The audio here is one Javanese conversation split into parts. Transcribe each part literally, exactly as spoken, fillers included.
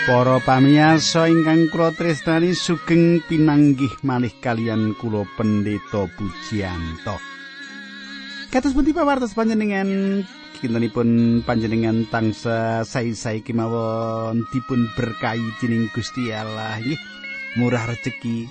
Para pamiyarsa ingkang kula tresnani sugeng pinanggih malih kaliyan kula Pendeta Pujiyanto. Kados pundi pawartos panjenengan kintenipun panjenengan tansah sae-sae kemawon dipun berkahi dening Gusti Allah nggih. Murah rejeki.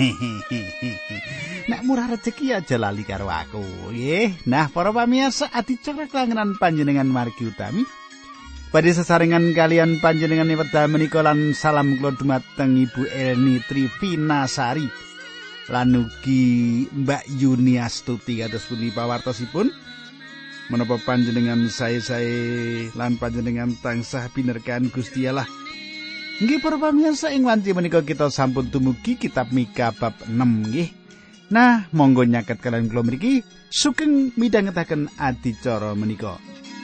Nek murah rejeki aja lali karo aku nggih. Nah, para pamirsa adicara kelangenan panjenengan margi utami badhe sesarengan kalian panjenengan wedal menika lan salam kula dumateng Ibu Elni Trivinasari lan ugi Mbak Yuni Astuti kados pundi pawartosipun menapa panjenengan sae-sae lan panjenengan tansah pinerkahan Gusti Allah. Nggih para pamirsa ing wanci menika kita sampun tumugi kitab Mika bab enam nggih. Nah, monggo nyaket kalian kula mriki sugeng midhangetaken adicara menika.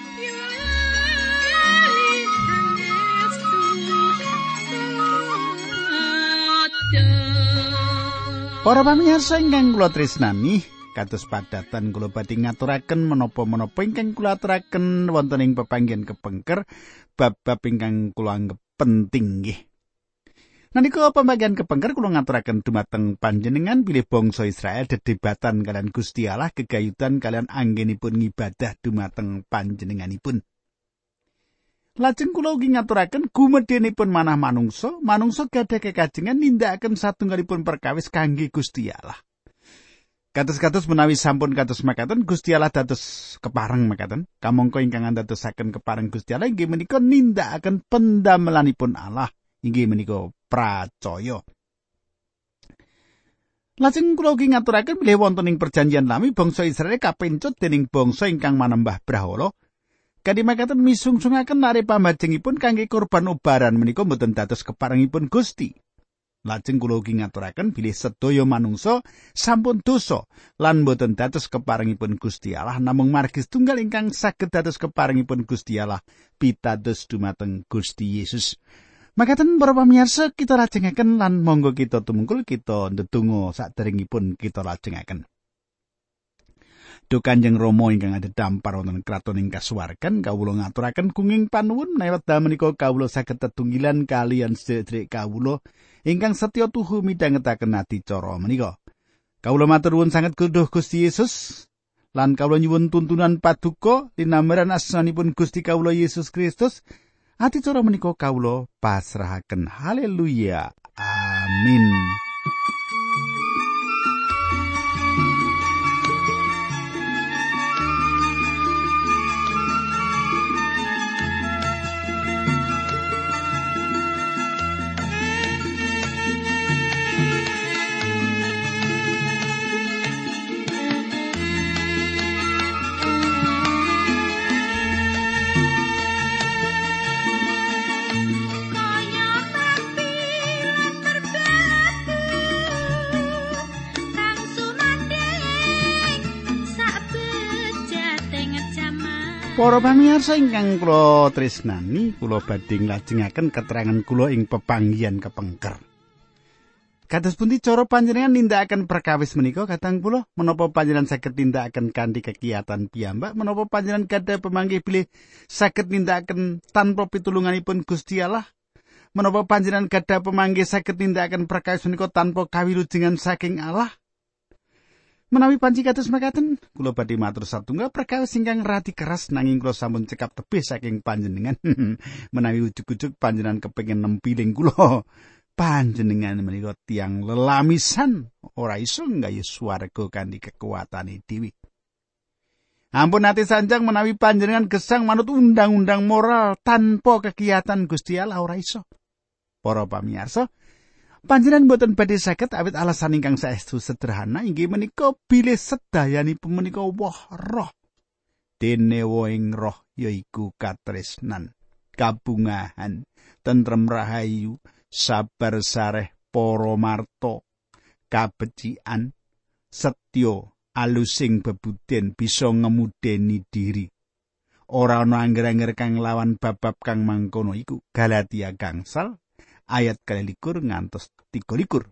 Para pamirsa ingkang kula tresnani, kados padatan kula badhe ngaturaken menapa-menapa ingkang kula aturaken wonten ing pepanggihan kepengker bab-bab ingkang kula anggep penting nggih. Nalika pembagian kepengker kula ngaturaken dumateng panjenengan bilih bangsa Israel dedebatan kalian Gusti Allah gegayutan kalian anggenipun ngibadah dumateng panjenenganipun. Lajeng kula ugi ngaturaken gumedhenipun manah manungsa, manungsa gadah kekajengan nindakaken satunggalipun perkawis kangge Gusti Allah. Kados-kados menawi sampun kados makaten Gusti Allah dados kepareng makaten. Kamangka ingkang andadosaken kepareng Gusti Allah inggih menika nindakaken pendamelanipun Allah, inggih menika pracaya. Lajeng kula ugi ngaturaken bilih wonten ing perjanjian lami bangsa Israel kapencut dening bangsa ingkang manembah brahala. Kanthi makaten misungsungaken lare pambajengipun kangge kurban ubaran menika mboten dados keparengipun Gusti. Lajeng kula ugi ngaturaken bilih sedaya manungsa sampun dosa lan mboten dados keparengipun Gusti Allah namung margi setunggal ingkang saged dados keparengipun Gusti Allah pitados dumateng Gusti Yesus. Makaten para pamirsa kita lajengaken lan monggo kita tumungkul kita ndedonga saderengipun kita lajengaken. Duh Kanjeng Rama ingkang adhedhampar wonten kraton ing kasuwargan kawula ngaturaken gunging panuwun menawi wekdal menika kawula saged tetunggilan kaliyan sedherek kawula ingkang setya tuhu midhangetaken adicara menika. Kawula matur nuwun sanget kedah Gusti Yesus lan kawula nyuwun tuntunan paduka linambaran asmanipun Gusti kawula Yesus Kristus. Adicara menika kawula pasrahaken. Haleluya. Amin. Para pamirsa ingkang kula tresnani, kula badhe nglajengaken keterangan kula ing pepanggihan kepengker. Kados pundi cara panjenengan nindakaken perkawis menika katang kula? Menapa panjenengan saged nindakaken kanthi kekiyatan piyambak? Menapa panjenengan gadah pemanggih bilih saged nindakaken tanpa pitulunganipun Gusti Allah? Menapa panjenengan gadah pemanggih saged nindakaken perkawis menika tanpa kawilujengan saking Allah? Menawi panci kados makaten, kula badhe matur satunggal perkawis ingkang radi keras nanging kula sampun cekap tebih saking panjenengan. Menawi ujug-ujug panjenengan kepengin nempiling kula, panjenengan menika tiyang lelamisan ora iso nggayuh swarga kanthi kekuatane dhewe. Ampun ati sanjang menawi panjenengan gesang manut undang-undang moral tanpa kekiyatan Gusti Allah ora iso. Para pamirsa, panjenengan boten badhe saged awit alasan ingkang saestu sederhana inggih menika bilih sedayanipun menika woh roh. Dene woing roh yaiku katresnan, kabungahan, tentrem rahayu, sabar sareh, para marta, kabecikan, setya, alusing bebuden bisa ngemudeni diri. Ora ana angger-angger kang lawan bab-bab kang mangkono iku. Galatia gangsal ayat kalilikur ngantos tiga likur.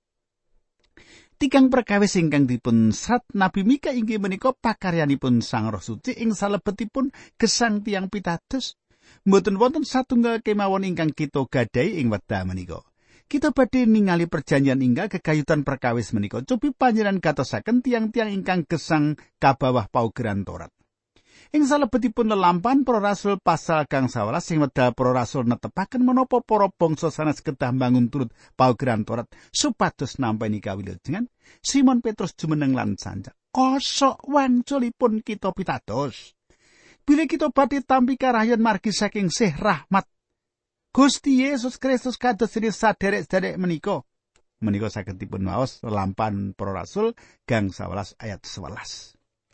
Tigang perkawis ingkang dipun serat Nabi Mika inggih menika pakaryanipun Sang Roh Suci ing salebetipun gesang tiyang pitados. Mboten wonten satunggal kemawon ingkang kita gadhahi ing wekdal menika. Kita badhe ningali perjanjian inggal kekayutan perkawis menika. Cobi panjenengan gatosaken tiang-tiang ingkang gesang kabawah paugeran Torat. Ing salebetipun lelampahan para rasul pasal kang sewelas sing wedal para rasul netepaken menapa para bangsa sanes kedah mbangun turut paugeran Torat supados nampi kawilujengan. Simon Petrus jumeneng lan sanjak. Kosok wangculipun kita pitados. Bilih kita badhe tampi karahayan margi saking sih rahmat Gusti Yesus Kristus kados dene saderek-saderek menika. Menika saged dipun waos lelampahan para rasul gang sewelas ayat sewelas.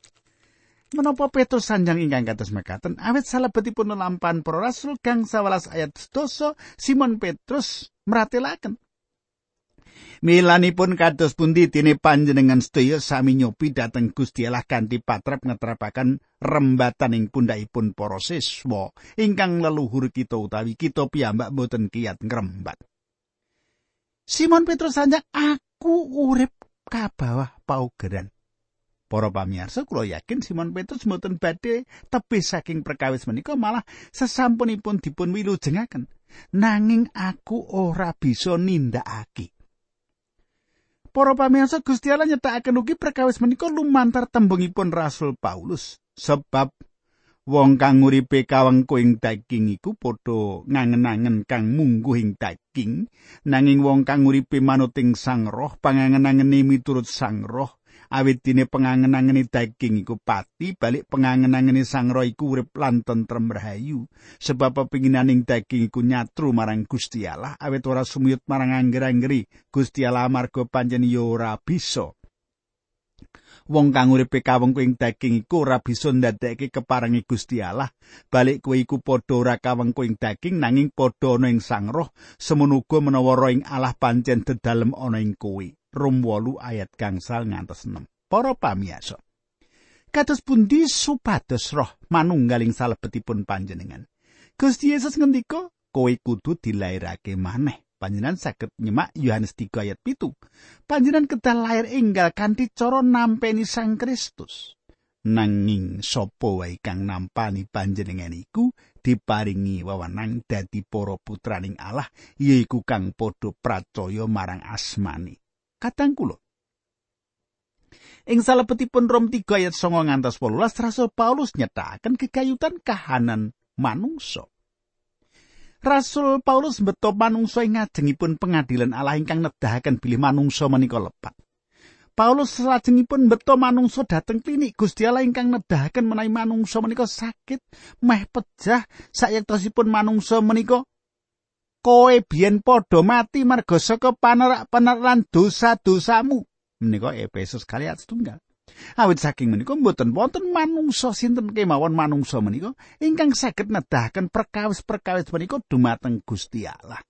Menapa Petrus sanjang ingkang kados mekaten awit salebetipun lelampahan para rasul gang sewelas ayat sedasa Simon Petrus mratelaken. Milanipun kados pundi dene panjenengan sedaya sami nyopi dhateng Gusti Allah kanthi patrap ngeterapaken rembatan ing pundhakipun para siswa ingkang leluhur kita utawi kita piyambak boten kiyat ngrembat. Simon Petrus sanjang aku urip kabawah paugeran. Para pamirsa kula yakin Simon Petrus mboten badhe tebih saking perkawis menika malah sesampunipun dipun wilujengaken. Nanging aku ora bisa nindakake. Para pamirsa Gusti Allah nyetakaken ugi perkawis menika lumantar tembungipun Rasul Paulus. Sebab wong kang uripe kawengku ing daging iku padha ngangen-angen kang mungguh ing daging, nanging wong kang uripe manut ing Sang Roh pangangen-angene miturut Sang Roh. Awit dene pangangen-angene daging iku pati, balik pangangen-angene Sang Roh iku urip lan tentrem rahayu. Sebab pepinginaning daging iku nyatru marang Gusti Allah, awit ora sumiyut marang angger-anggeri Gusti Allah amarga pancen ya ora bisa. Wong kang uripe kawengku ing daging iku ora bisa ndadekke keparengi Gusti Allah. Balik kowe iku padha ora kawengku ing daging nanging padha ana ing Sang Roh, semono uga menawa Roh ing Allah pancen dedalem ana ing kowe. Rom wolu ayat gangsal ngantos enam. Para pamirsa, kados pundi supados Roh manunggaling salebetipun panjenengan. Gusti Yesus ngendika, kowe kudu dilairake maneh. Panjenengan saged nyemak Yohanes tiga ayat pitu. Panjenengan kedah lair enggal kanthi cara nampeni Sang Kristus. Nanging sapa wae kang nampani panjenengan iku diparingi wewenang dadi para putraning Allah, yaiku kang padha pracaya marang asmane. Kadang kula ing salebetipun Rom tiga ayat sanga ngantos wolulas Rasul Paulus nyetakaken kegayutan kahanan manungsa. Rasul Paulus mbeta manungsa ing ngajengipun pengadilan Allah ingkang nedahaken bilih manungsa menika lepat. Paulus salajengipun mbeta manungsa dhateng klinik Gusti Allah ingkang nedahaken menawi manungsa menika sakit, meh pejah sayektosipun manungsa menika kowe biyen padha mati marga saka panerak-panerak lan dosa-dosamu. Menika Efesus kalih ayat setunggal. Awit saking menika mboten wonten manungsa sinten kemawon manungsa menika ingkang saged nedahaken perkawis-perkawis menika dumateng Gusti Allah.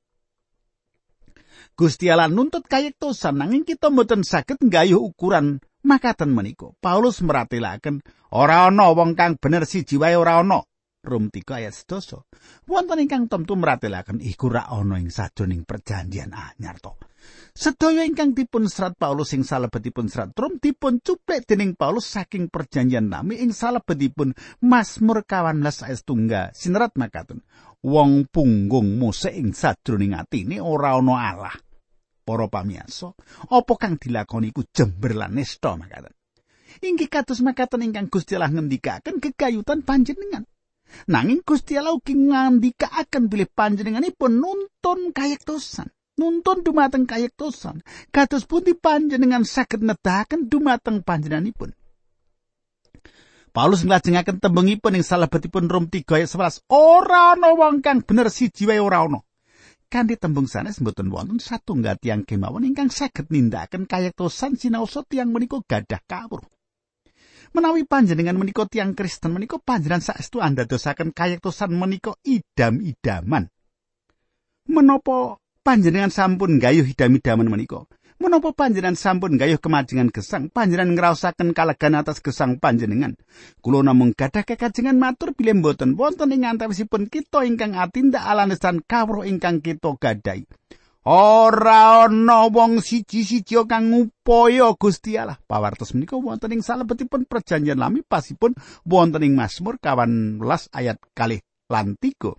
Gusti Allah nuntut kayektosan nanging kita mboten saged nggayuh ukuran makaten menika. Paulus meratelaken ora ana wong kang bener siji wae ora ana. Rom tiga ayat sedasa. Wonten ingkang temtu meratelaken iku ra ana ing sajroning perjanjian anyar to. Sedaya ingkang dipun serat Paulus ing salebetipun serat Rom dipun cuplek dening Paulus saking perjanjian lami ing salebetipun Mazmur kawan belas ayat setunggal. Sinerat makaten, wong punggung musik ing sajroning atine ora ana Allah. Para pamirsa, apa kang dilakoni iku jember lan nista makaten. Inggih kados makaten ingkang Gusti Allah ngendikaken gegayutan panjenengan. Nanging Gusti Allah ugi ngandikaaken bilih panjenenganipun nuntun kayektosan. Nuntun dumateng kayektosan. Kados pundi panjenengan saged nedahaken dumateng panjenenganipun. Paulus nglajengaken tembungipun ing salebetipun Rom tiga ayat sewelas. Ora ana wong kang bener siji wae ora ana. Kanthi tembung sanes mboten wonten satunggal tiyang kemawon ingkang saged nindakaken kayektosan sinaosa tiyang menika gadah kawruh. Menawi panjenengan menika tiyang Kristen menika panjenengan saestu andadosaken kayektosan menika idam-idaman. Menapa panjenengan sampun gayuh idam-idaman menika? Menapa panjenengan sampun gayuh kemajengan gesang? Panjenengan ngraosaken kalegan atas gesang panjenengan. Kula namung gadah kekajengan matur bilih mboten wonten ing antawisipun kita ingkang atindak alanesan kawruh ingkang kita gadahi. Ora ana wong siji-siji kang ngupaya Gusti Allah. Pawartos menika wonten ing salebetipun perjanjian lami pasipun wonten ing Mazmur kawan belas ayat kalih Lan tiga,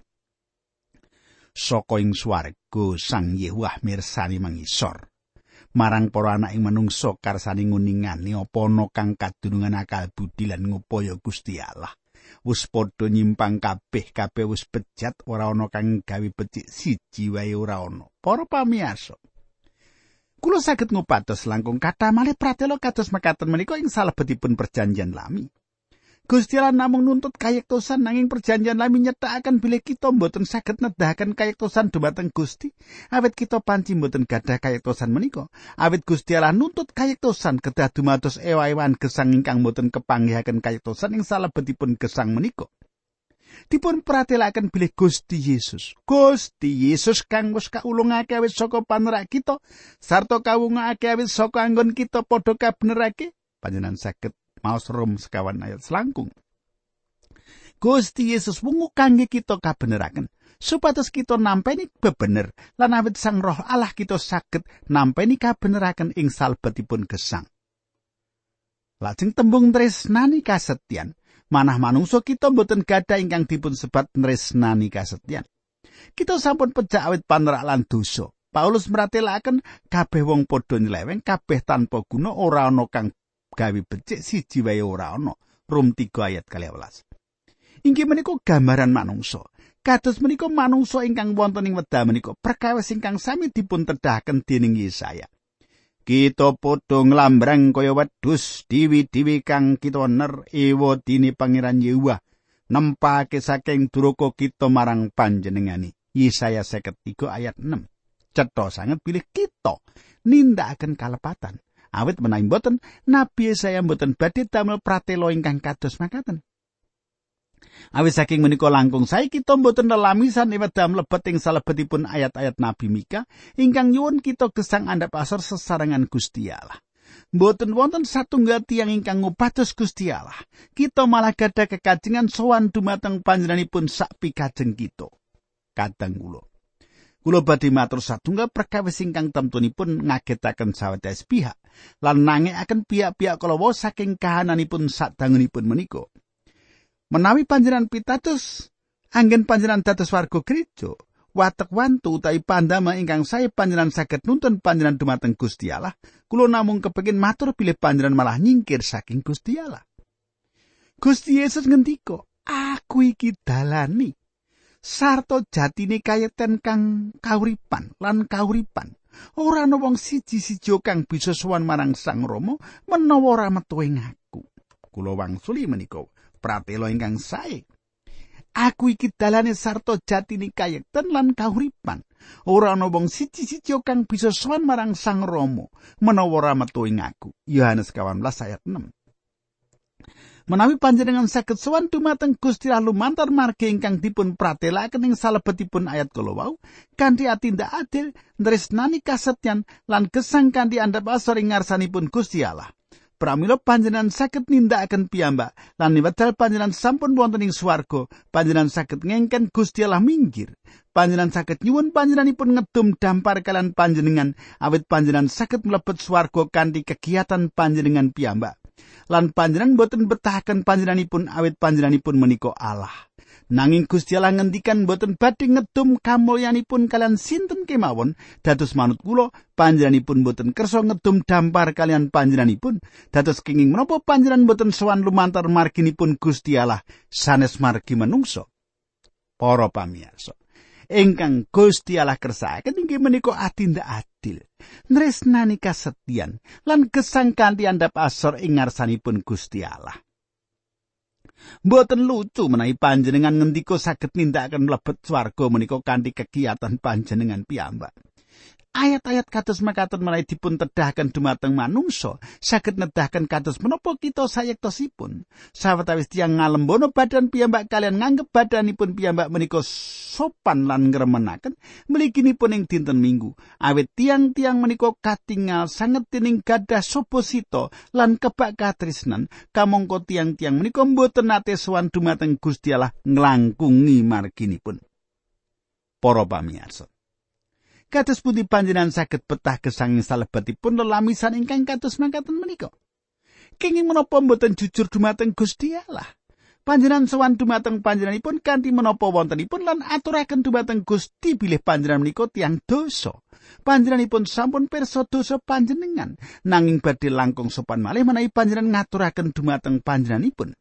saka ing swarga Sang Yehwah mirsani mangisor marang para anak ing manungsa karsane nguningane apa ana kang kadunungan akal budi lan ngupaya Gusti Allah. Wis padha nyimpang kabeh, kabeh wis bejat, ora ana kang gawe becik siji wae ora ana. Para pamiyarsa, kula saged ngupados langkung kathah malih pratela kados mekaten menika ing salebetipun perjanjian lami. Gusti Allah namung nuntut kayektosan, nanging perjanjian lami nyethakaken bilih kita mboten saged nedahaken kayektosan dhumateng Gusti, awit kita panci mboten gadah kayektosan menika. Awit Gusti Allah nuntut kayektosan kedah dumados ewa-ewan gesang ingkang mboten kepanggihaken kayektosan ing salebetipun gesang menika. Dipun pratelaken bilih Gusti Yesus, Gusti Yesus kang wis kaulungake awit saka panerak kita sarta kawungake awit saka anggon kita padha kabenerake, panjenengan saged maos Rom sekawan ayat selangkung. Gusti Yesus wungu kangge kita kabeneraken supados kita nampeni bebener lan awit Sang Roh Allah kita saged nampeni kabeneraken ing salebetipun gesang. Lajeng tembung tresnani kasetyan, manah manungsa kita mboten gadah ingkang dipun sebat tresnani kasetyan. Kita sampun pejak awit panerak lan dosa. Paulus mratelaken kabeh wong padha nyeleweng, kabeh tanpa guna, ora ana kang gawe becik siji wae ora ana. Rom tiga ayat kalih welas. Inggih menika gambaran manungsa. Kados menika manungsa ingkang wonten ing wedha menika perkawis ingkang sami dipun tedhahaken dening Yesaya. Kita padha nglambrang kaya wedhus diwi-diwi kang kita ner ewa dini Pangeran Yehwah nempake saking duraka kita marang panjenengane. Yesaya seket tiga ayat enam. Cetha sanget pilih kita nindakaken kalepatan. Awit menawi mboten, Nabi Yesaya mboten badhe damel pratela ingkang kados makaten. Awit saking menika langkung sae kita mboten lelamisan wedha mlebet ing salebetipun ayat-ayat Nabi Mika ingkang nyuwun kita gesang andhap asor sesarengan Gusti Allah. Mboten wonten satunggal tiyang ingkang ngupados Gusti Allah. Kita malah gadah kekajengan sowan dumateng panjenenganipun sak pikajeng kita. Kadang kula Kula badhe matur satunggal perkawis ingkang temtunipun ngagetaken sawetawis pihak lan nangekaken pihak-pihak kalawa saking kahananipun sadangunipun menika. Menawi panjenengan pitados anggen panjenengan dados warga gereja, watek wantu utawi pandama ingkang sae panjenengan saged nuntun panjenengan dumateng Gusti Allah, kula namung kepengin matur bilih panjenengan malah nyingkir saking Gusti Allah. Gusti Yesus ngendika, "Aku iki dalane sarta jatine kayekten kang kauripan lan kauripan. Ora ana wong siji-siji kang bisa sowan marang Sang Rama menawa ora metu ing Aku." Kula wangsuli menika pratela ingkang sae. Aku iki dalane sarta jatine kayekten lan kauripan. Ora ana wong siji-siji kang bisa sowan marang Sang Rama menawa ora metu ing Aku. Yohanes delapan belas ayat enam. Menawi panjenengan saged sowan dumateng Gusti Allah lumantar margi ingkang dipun pratelaken ing salebetipun ayat kala wau kanthi atindak adil, tresnani kasetyan lan gesang kanthi andhap asor ing ngarsanipun Gusti Allah. Pramila panjenengan saged nindakaken piyambak lan wedal panjenengan sampun wonten ing swarga, panjenengan saged ngengken Gusti Allah minggir. Panjenengan saged nyuwun panjenenganipun ngedum dampar kalian panjenengan awit panjenengan saged mlebet swarga kanthi kegiatan panjenengan piyambak. Lan panjenengan boten betahaken panjenenganipun awit panjenenganipun menika Allah. Nanging Gusti Allah ngendikan boten badhe ngedum kamulyanipun kalian sinten kemawon. Dados manut kula panjenenganipun boten kersa ngedum dampar kalian panjenenganipun. Dados kenging menapa panjenengan boten sowan lumantar marginipun Gusti Allah sanes margi manungsa. Para pamirsa, ingkang Gusti Allah kersakaken inggih menika atindak adil, tresnani kasetyan lan gesang kanthi andhap asor ing ngarsanipun Gusti Allah. Mboten lucu menawi panjenengan ngendika saged nindakaken mlebet swarga menika kanthi kegiatan panjenengan piyambak. Ayat-ayat kados mekaten menawi dipun tedhahaken dumateng manungsa saged nedahaken kados menapa kita sayektosipun. Sawetawis tiyang ngalembono badan piyambak kalian nganggep badanipun piyambak menika sopan lan ngremenaken mliginipun ing dinten Minggu. Awit tiang-tiang menika katingal sanget dening gadah soposita lan kebak katresnan, kamangka tiang-tiang menika mboten nate sowan dumateng Gusti Allah nglangkungi marginipun. Para pamirsa, kados pundi panjenengan saged betah gesang ing salebetipun lelamisan ingkang kados mangkaten menika? Kenging menapa mboten jujur dumateng Gusti Allah? Panjenengan sowan dumateng panjenenganipun kanthi menapa wontenipun lan aturaken dumateng Gusti bilih panjenengan menika tiyang dosa. Panjenenganipun sampun pirsa dosa panjenengan, nanging badhe langkung sopan malih menawi panjenengan ngaturaken dumateng panjenenganipun.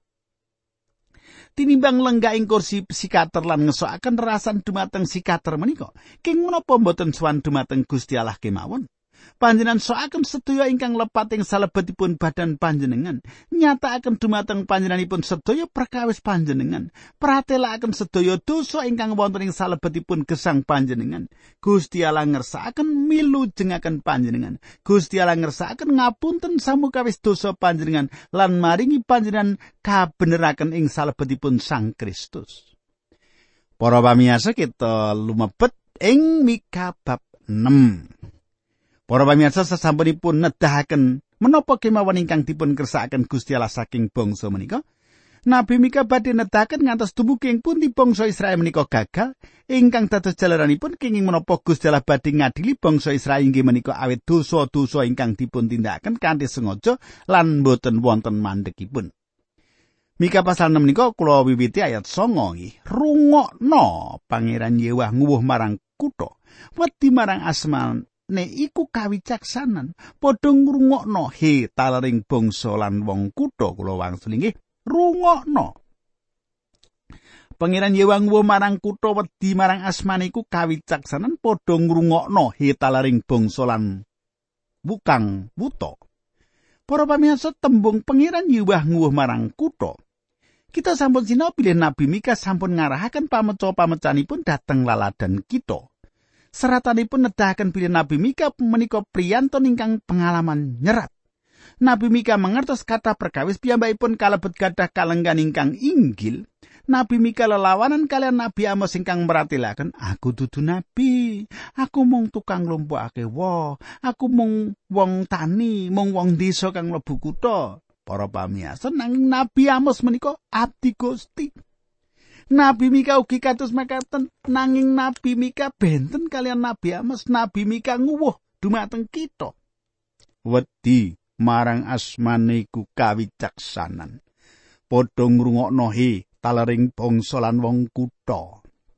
Tinimbang lenggah ing kursi psikater lan ngesokaken rasan dumateng psikater menika, king menapa mboten sowan dumateng Gusti Allah kemawon? Panjenengan soaken sedaya ingkang lepat ing salebetipun badan panjenengan, nyatakaken dumateng panjenenganipun sedaya perkawis panjenengan, pratelakaken sedaya dosa ingkang wonten ing salebetipun gesang panjenengan. Gusti Allah ngersakaken milujengaken panjenengan. Gusti Allah ngersakaken ngapunten samukawis dosa panjenengan lan maringi panjenengan kabeneraken ing salebetipun Sang Kristus. Para pamirsa, kita lumebet ing Mika bab enam. Para pamirsa, sasampunipun nedahaken menapa kemawon ingkang dipun kersakaken Gusti Allah saking bangsa menika, Nabi Mika badhe nedahaken ngantos dumugi ing pundi bangsa Israel menika gagal, ingkang dados jalaranipun kenging menapa Gusti Allah badhe ngadili bangsa Israel inggih menika awit dosa-dosa ingkang dipun tindakaken kanthi sengaja lan boten wonten mandhegipun. Mika pasal enam menika kula wiwiti ayat sanga nggih. Rungokno Pangeran Yewah nguwuh marang kutha, wedi marang asman ne iku kawicaksanan, padha ngrungokno he talering bangsa lan wong kutha. Kula wangsul nggih, rungokno. Pangeran Yewah nguwuh marang kutha, wedi marang asmane iku kawicaksanan, padha ngrungokno he talering bangsa lan wukang wuta. Para pamirsa, tembung Pangeran Yewah nguwuh marang kutha, kita sampun sinau bilih Nabi Mika sampun ngarahaken pameca-pamecanipun dhateng laladan kita. Seratanipun nedahaken bilih Nabi Mika menika priyantun ingkang pengalaman nyerat. Nabi Mika mangertos kata perkawis piyambakipun kalebet gadah kalenggan ingkang inggil. Nabi Mika lelawanan kalian Nabi Amos ingkang meratelaken, aku dudu nabi, aku mung tukang nglumpukake woh, aku mung wong tani, mung wong desa kang mlebu kutha. Para pamirsa, nanging Nabi Amos menika abdi Gusti. Nabi Mika ugi kados mekaten, nanging Nabi Mika benten kalian Nabi Amos. Nabi Mika nguwuh dumateng kita, wedi marang asmane iku kawicaksanan, padha ngrungokno he talering bangsa lan wong kutha.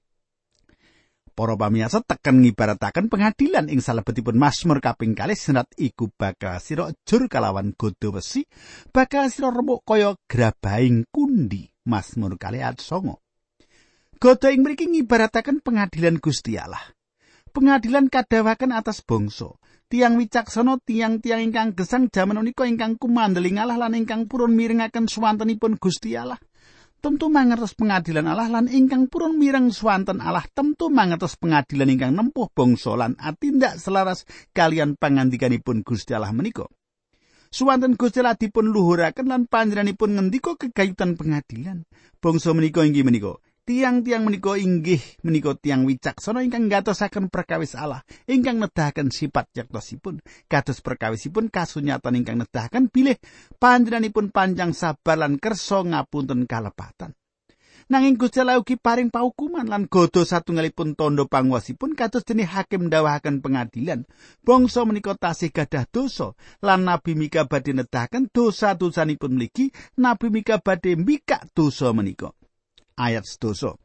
Para pamirsa, teken ngibarataken pengadilan ing salebetipun Mazmur kaping kalih serat iku bakal sira jur kalawan godha wesi, bakal sira remuk kaya grabahing kundi. Mazmur kalih ayat sanga. Godha ing mriki ngibarataken pengadilan Gusti Allah. Pengadilan kadawaken atas bangsa. Tiang wicaksana, tiang-tiang ingkang gesang jaman menika ingkang kumandeling Allah lan ingkang purun mirengaken swantenipun Gusti Allah. Tentu mangertos pengadilan Allah lan ingkang purun mireng swanten Allah, tentu mangertos pengadilan ingkang nempuh bangsa lan atindak selaras kalian pangandikanipun Gusti Allah menika. Swanten Gusti Allah dipun luhuraken lan panjenenganipun ngendika kegayutan pengadilan. Bangsa menika inggih menika tiang-tiang menika inggih menika tiang wicaksana ingkang ngatosaken perkawis Allah, ingkang nedahaken sifat yaktosipun, kados perkawisipun kasunyatan ingkang nedahaken bilih panjenenganipun panjang sabar lan kersa ngapunten kalepatan. Nanging Gusti Allah ugi paring paukuman lan godha satunggalipun tandha panguwasipun kados dene hakim ndawahaken pengadilan. Bangsa menika tasih gadah dosa lan Nabi Mika badhe nedahaken dosa-dosanipun mligi. Nabi Mika badhe mbikak dosa menika. Ayat sedasa.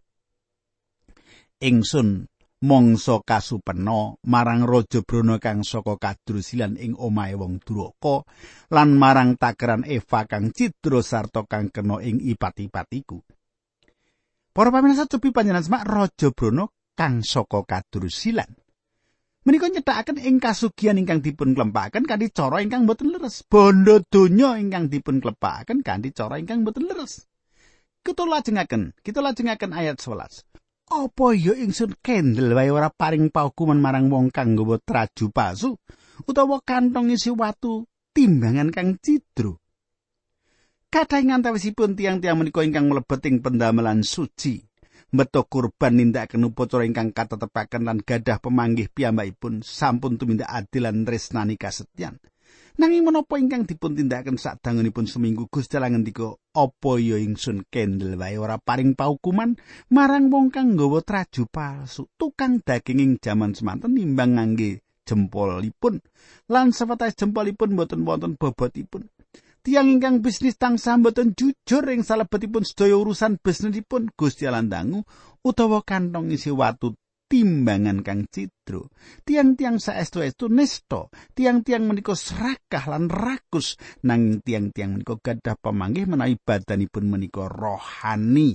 Ingsun mangsa kasupena marang Raja Brana kang saka kadrusilan ing omahe wong duraka lan marang takeran Eva kang cidra sarta kang kena ing ipat-ipatiku. Para pamirsa, cobi panjenengan semak Raja Brana kang saka kadrusilan. Menika nyethakaken ing kasugihan ingkang dipun klempaken kanthi cara ingkang boten leres. Bondo donya ingkang dipun klempaken kanthi cara ingkang boten leres. Kita lajengaken, kita lajengaken ayat sewelas. Apa ya ingsun kendel wae ora paring paukuman marang wong kang nggawa traju palsu utawa kantong isi watu timbangan kang cidra. Kathah ngantawisipun tiang-tiang menika ingkang mlebet ing pendamelan suci, mbeta kurban nindakaken upacara ingkang katetepaken lan gadah pemanggih piyambakipun sampun tumindak adil lan tresnani kasetyan. Nanging menapa ingkang dipun tindakaken sadangunipun seminggu, Gusti Allah ngendika, apa ya ingsun kendel wae ora paring paukuman marang wong kang nggawa traju palsu, tukang daging ing jaman semanten nimbang ngangge jempolipun lan sawetawis jempolipun boten wonten bobotipun. Tiyang ingkang bisnis tansah boten jujur ing salebetipun sedaya urusan bisnisipun, Gusti Allah ndangu utawa kantong isi watu timbangan kang cidro. Tiang-tiang saestu-estu nista, tiang-tiang menika serakah lan rakus, nanging tiang-tiang menika gadah pamanggih menawi badanipun menika rohani.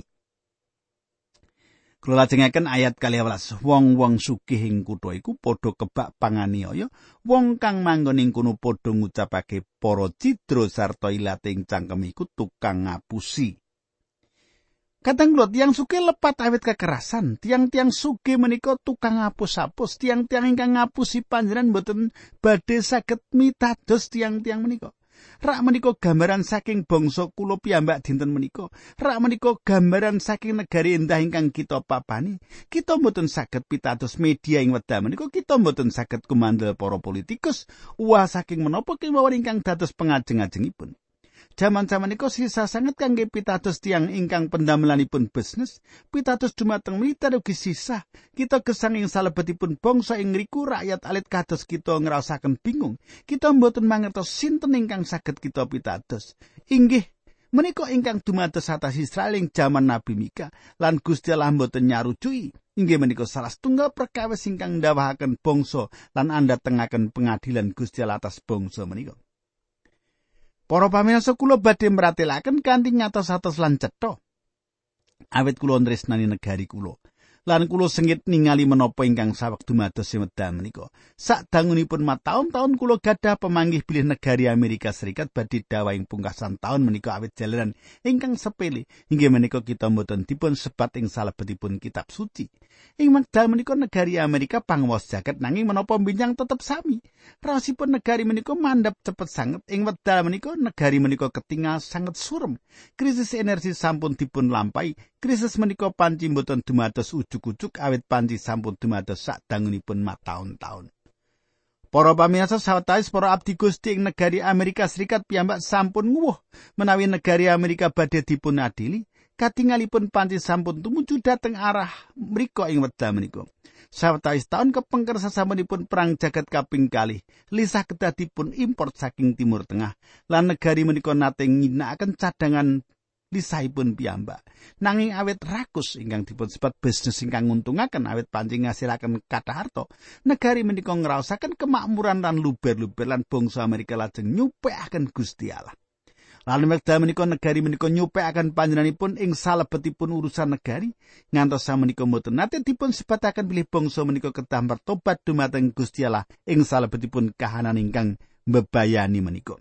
Kula lajengaken ayat kalih welas. Wong-wong sugih ing kutha iku padha kebak panganiaya, wong kang manggon ing kono padha ngucapake para cidro sarta ilate ing cangkem iku tukang ngapusi. Kadang kula tiyang sugih lepat awit kekerasan, tiang-tiang sugih menika tukang ngapus-apus, tiang-tiang ingkang ngapusi panjenengan boten badhe saged mitados tiang-tiang menika. Rak menika gambaran saking bangsa kula piyambak dinten menika. Rak menika gambaran saking negari endah ingkang kita papani. Kita mboten saged pitados media ing wekdal menika, kita mboten saged kumandel para politikus, ulah saking menapa kemawon ingkang dados pengajeng-ajengipun. Jaman-jaman menika sisa sanget kangge pitados tiyang ingkang pendamelanipun bisnis, pitados dumateng militer ugi sisa. Kita gesang ing salebetipun bangsa ing ngriku rakyat alit kados kita ngraosaken bingung. Kita mboten mangertos sinten ingkang saged kita pitados. Inggih menika ingkang dumados atas Israel ing jaman Nabi Mika lan Gusti Allah mboten nyarujuki. Inggih menika salah setunggal perkawis ingkang ndawahaken bangsa lan andhatengaken pengadilan Gusti Allah atas bangsa menika. Para pamirsa kula badhe mratelaken kanthi ngatos-atos lan cetha. Awit kula tresnani negari kula. Lan kula sengit ningali menapa ingkang saweg dumados ing wekdal menika. Sadangunipun mataun-taun kula gadah pamanggih bilih negari Amerika Serikat badhe dawuh ing pungkasan taun menika awit jalaran ingkang sepele. Inggih menika kita mboten dipun sebat ing salebetipun kitab suci. Ing wekdal menika negari Amerika pangwas jagat nanging menapa binjang tetep sami. Raosipun negari menika mandhap cepet sanget. Ing wekdal menika negari menika ketingal sanget surem. Krisis energi sampun dipun lampahi. Krisis menika panci mboten dumados ujug-ujug awit panci sampun dumados sadangunipun mataun-taun. Para pamirsa sawetawis para abdi Gusti ing negari Amerika Serikat piyambak sampun nguwuh menawi negari Amerika badhe dipun adili. Katingalipun panci sampun tumuju dhateng arah mrika ing wekdal menika. Sawetawis taun kepengker sasampunipun perang jagat kaping kalih, lisah kedah dipun import saking Timur Tengah lan negari menika nate ngginakaken cadangan lisahipun piyambak. Nanging awit rakus ingkang dipun sebat bisnis ingkang nguntungaken awit panci ngasilaken kathah harta, negari menika ngraosaken kemakmuran lan luber-luber lan bangsa Amerika lajeng nyupekaken Gusti Allah. Lan wekdal menika negari menika nyupekaken panjenenganipun ing salebetipun urusan negari ngantos samenika mboten nate dipun sebataken bilih bangsa menika kedah bertobat dumateng Gusti Allah ing salebetipun kahanan ingkang mbebayani menika.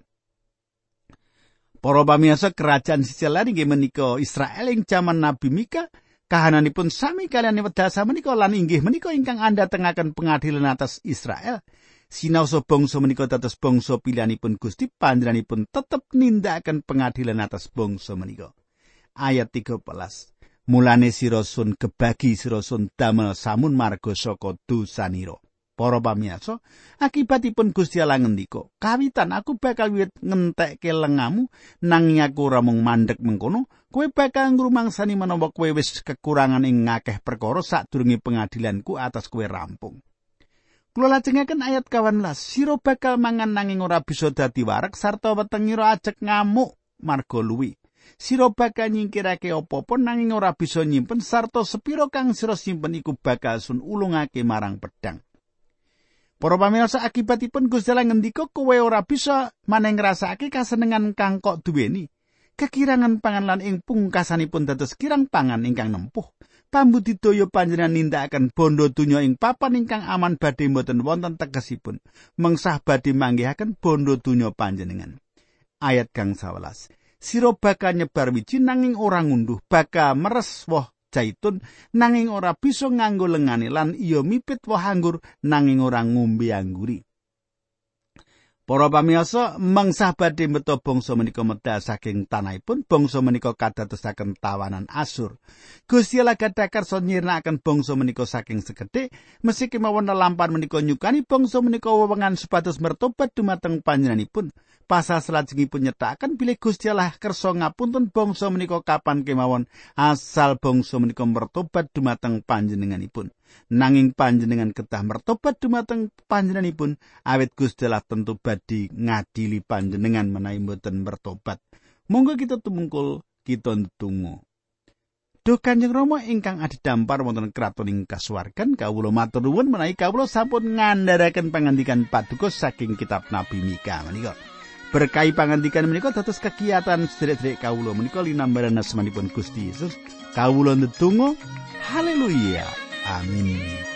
Para pamirsa kerajaan Sisilan inggih menika Israel ing jaman Nabi Mika kahananipun sami kaliyan wekdal samenika lan inggih menika ingkang andhatengaken pengadilan atas Israel. Sinaosa bangsa menika dados bangsa pilihanipun Gusti, panjenenganipun tetep nindakaken pengadilan atas bangsa menika. Ayat tiga belas. Mulane sira sun gebagi sira sun damel samun marga saka dosanira. Para pamirsa, akibatipun Gusti Allah ngendika, "Kawitan aku bakal wiwit ngentekke lengamu, nanging aku ora mung mandheg mengkono, kowe bakal ngrumangsani menawa kowe wis kekurangan ing ngakeh perkara sadurunge pengadilanku atas kowe rampung." Kula lajengaken ayat kawan belas, "Sira bakal mangan nanging ora bisa dadi wareg sarta wetengira ajeg ngamuk marga luwi. Sira bakal nyingkirake apa-apa nanging ora bisa nyimpen sarta sepira kang sira simpen iku bakal sun ulungake marang pedang." Para pamirsa, akibatipun Gusti Allah ngendika kowe ora bisa maneh ngrasakake kasenengan kang kok duweni. Kekirangan pangan lan ing pungkasanipun dados kirang pangan ingkang nempuh. Pambudidaya panjenengan nindakaken bondo donya ing papan ingkang aman badhe mboten wonten tegesipun. Mengsah badhe manggihaken bondo donya panjenengan. Ayat kang sewelas. Sira bakal nyebar wiji nanging ora ngunduh, bakal meres woh jaitun nanging ora bisa nganggo lengane lan iya mipit woh anggur nanging ora ngombe angguri. Para pamirsa, mengsah badhe meta bangsa menika medal saking tanahipun, bangsa menika kadadosaken tawanan Asur. Gusti Allah gadhah karsa nyirnakaken bangsa menika saking segedhe, mesti kemawon lampahan menika nyukani bangsa menika wewengan supados mertobat dumateng panjenenganipun. Pasal salajengipun nyethakaken bilih Gusti Allah kersa ngapunten bangsa menika kapan kemawon asal bangsa menika mertobat dumateng panjenenganipun. Nanging panjenengan kedah mertobat dumateng panjenenganipun awit Gusti Allah tentu badhe ngadili panjenengan menawi mboten mertobat. Monggo kita tumungkul kita ndedonga. Duh Kanjeng Rama ingkang adhedhampar wonten kratoning kasuwargan, kawula matur nuwun menawi kawula sampun ngandharaken pangandikan paduka saking kitab Nabi Mika menika. Berkahi pangandikan menika dados kegiatan sedherek-sedherek kawula menika linambaran asmanipun Gusti Yesus. Kawula ndedonga, haleluya. Amin.